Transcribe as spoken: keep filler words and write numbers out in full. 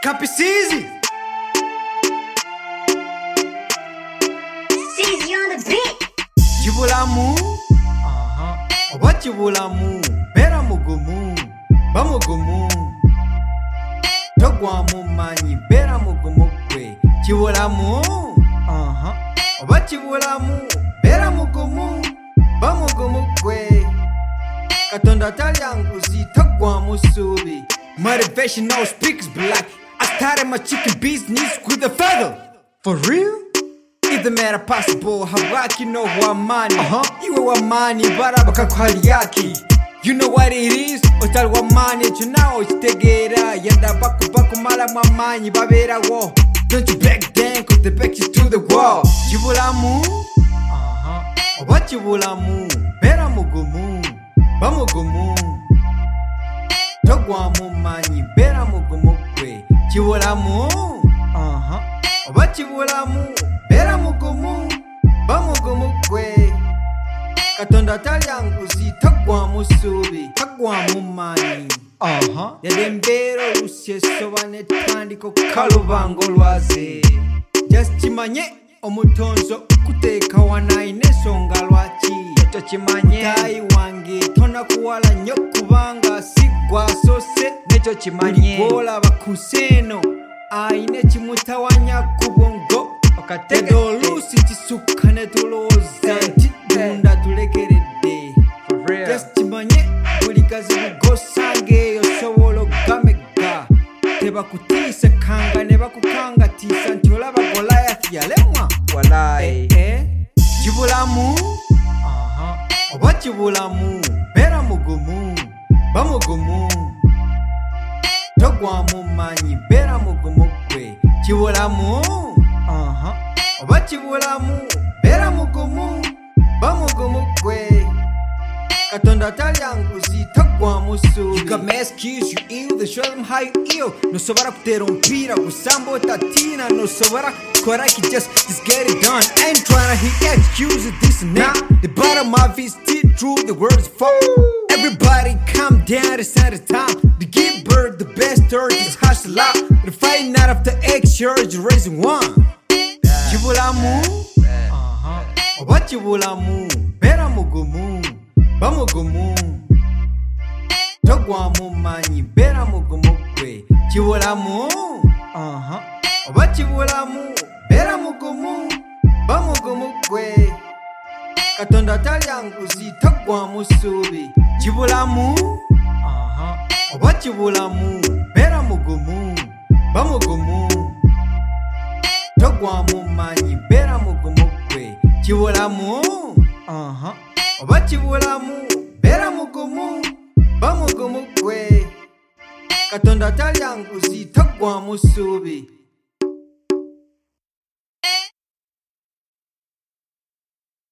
Copy Ceezy. Ceezy on the beat. Chibulamu, uh-huh. Oba chibulamu, bera mugumu, ba mugumu. Togwa mumanyi, bera mugumu kwe. Chibulamu, uh-huh. Oba chibulamu, bera mugumu, ba mugumu kwe. Katonda talyanguzi, togwa musubi. Motivational speaks black. I started my chicken business with a feather. For real? If the matter possible, habaki no wamani. Uh-huh. Iwe wamani, barabaka kwaliyaki. You know what it is? Otal wamani, chunao chitegera. Yanda baku baku mala mwamanyi, babera wo. Don't you back then, cause they back you to the wall. Chibulamu, uh-huh. Oba chibulamu, bera mugumu, ba mugumu. Togwa mumanyi, bera mugumu kwe. Chibulamu, uh-huh. Oba chibulamu, bera mugumu, ba mugumu kwe. Katonda talyanguzi, togwa musubi, togwa mumanyi. Uh-huh. Yadembero lusye sobane tandiko kalubango lwaze. Just chimanye, omutonzo kuteka wanaine songa lwachi. Eto chimanye, tai wange, tona kuwala nyokubanga sigwa sose. Neto chimanye, ulikola bakuseno, aine chimutawanya kubongo. Okatege lusi chisukane tuloza, chidunda tulekerede. Just chimanye, ulikazi ugosange, yoshowolo gamega. Teba kutisa kanga, neba kukanga tisa, nchola ba Goliath yalemwa. Walai, eh, eh. Chibulamu, uh-huh. Oba chibulamu, bera mugumu, ba mugumu. Togwa mumanyi, bera mugumu kwe. Chibulamu, uh-huh. Oba chibulamu, bera mugumu, ba mugumu kwe. Katonda talyanguzi, togwa musubi. You got mad kids, you ill, they show them how you ill. No sobara kuterompira, kusambo tatina. No sobara koraki, just, just get it done. I ain't tryna hit excuses, this and that. The bottom of his teeth, true, the words fall. Everybody calm down, it's not the time to give birth. The best earth is hustle out. The fighting out of the X, you're raising one. Chibulamu, uh-huh. Oba chibulamu, bera mugumu, ba mugumu. Togwa mumanyi, bera mugumu kwe. Chibulamu, uh-huh. Oba chibulamu, bera mugumu, ba mugumu kwe. Katonda talyanguzi, togwa musubi. Chibulamu, uh-huh. Oba chibulamu, bera mugumu, ba mugumu. Togwa mumanyi, bera mugumu kwe. Chibulamu, uh-huh. Oba chibulamu, bera mugumu, ba mugumu kwe. Katonda talyanguzi, togwa musubi.